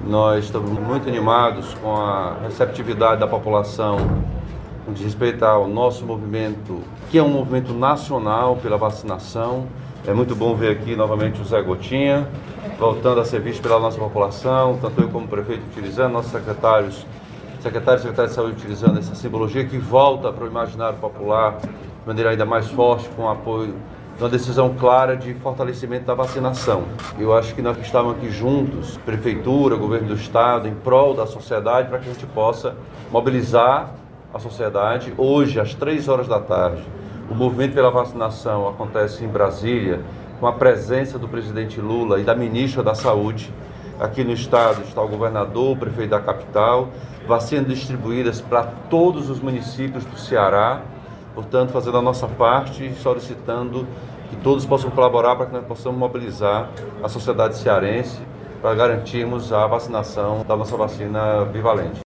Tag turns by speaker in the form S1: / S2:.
S1: Nós estamos muito animados com a receptividade da população no que diz respeito ao nosso movimento, que é um movimento nacional pela vacinação. É muito bom ver aqui novamente o Zé Gotinha, voltando a ser visto pela nossa população, tanto eu como prefeito utilizando, nossos secretários e secretárias de saúde utilizando essa simbologia que volta para o imaginário popular de maneira ainda mais forte, com o apoio de uma decisão clara de fortalecimento da vacinação. Eu acho que nós estamos aqui juntos, Prefeitura, Governo do Estado, em prol da sociedade, para que a gente possa mobilizar a sociedade. Hoje, às 3 horas da tarde, o movimento pela vacinação acontece em Brasília, com a presença do presidente Lula e da ministra da Saúde. Aqui no estado está o governador, o prefeito da capital, vacinas distribuídas para todos os municípios do Ceará. Portanto, fazendo a nossa parte e solicitando que todos possam colaborar para que nós possamos mobilizar a sociedade cearense para garantirmos a vacinação da nossa vacina bivalente.